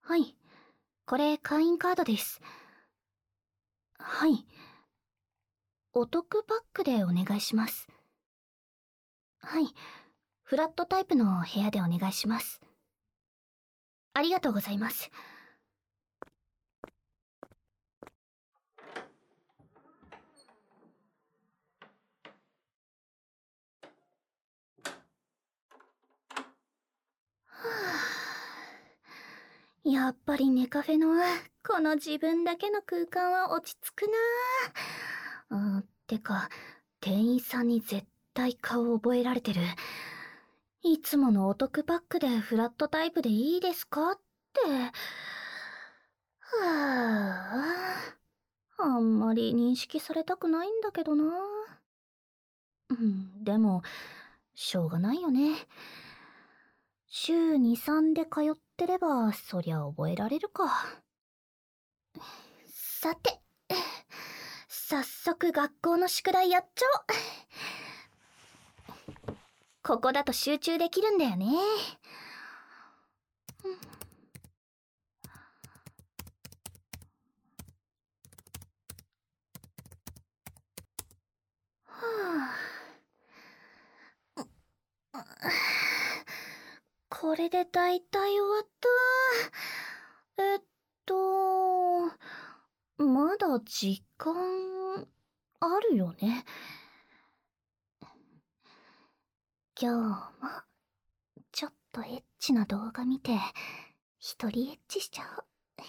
はい。これ会員カードです。はい。お得パックでお願いします。はい。フラットタイプの部屋でお願いします。ありがとうございます。やっぱりネカフェのこの自分だけの空間は落ち着くなてか、店員さんに絶対顔覚えられてる。いつものお得パックでフラットタイプでいいですかって。あんまり認識されたくないんだけどな。でも、しょうがないよね。週2、3で通ってれば、そりゃ覚えられるか。さて、早速学校の宿題やっちゃおう。ここだと集中できるんだよね。はあ、これでだいたい終わった。まだ時間あるよね。今日もちょっとエッチな動画見て一人エッチしちゃう。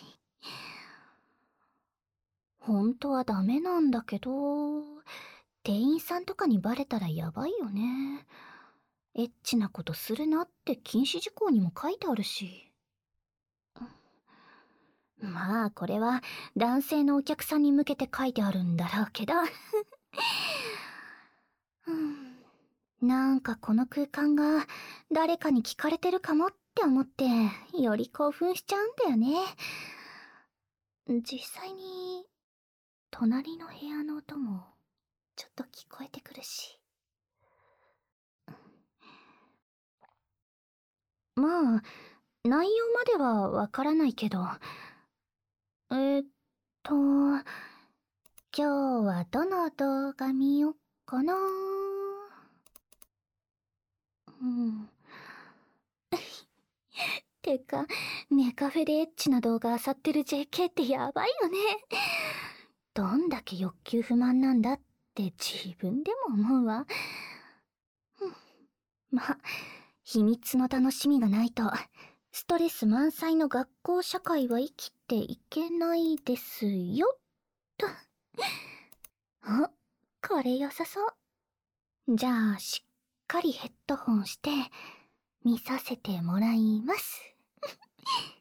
本当はダメなんだけど、店員さんとかにバレたらやばいよね。エッチなことするなって禁止事項にも書いてあるし。まあこれは男性のお客さんに向けて書いてあるんだろうけどなんかこの空間が誰かに聞かれてるかもって思ってより興奮しちゃうんだよね。実際に隣の部屋の音もちょっと聞こえてくるし。まあ内容まではわからないけど、今日はどの動画見よっかな。てか、ネカフェでエッチな動画漁ってる JK ってやばいよね。どんだけ欲求不満なんだって自分でも思うわ。ま、秘密の楽しみがないと、ストレス満載の学校社会は生きていけないですよ、と。お、これ良さそう。じゃあ、しっかりヘッドホンして、見させてもらいます。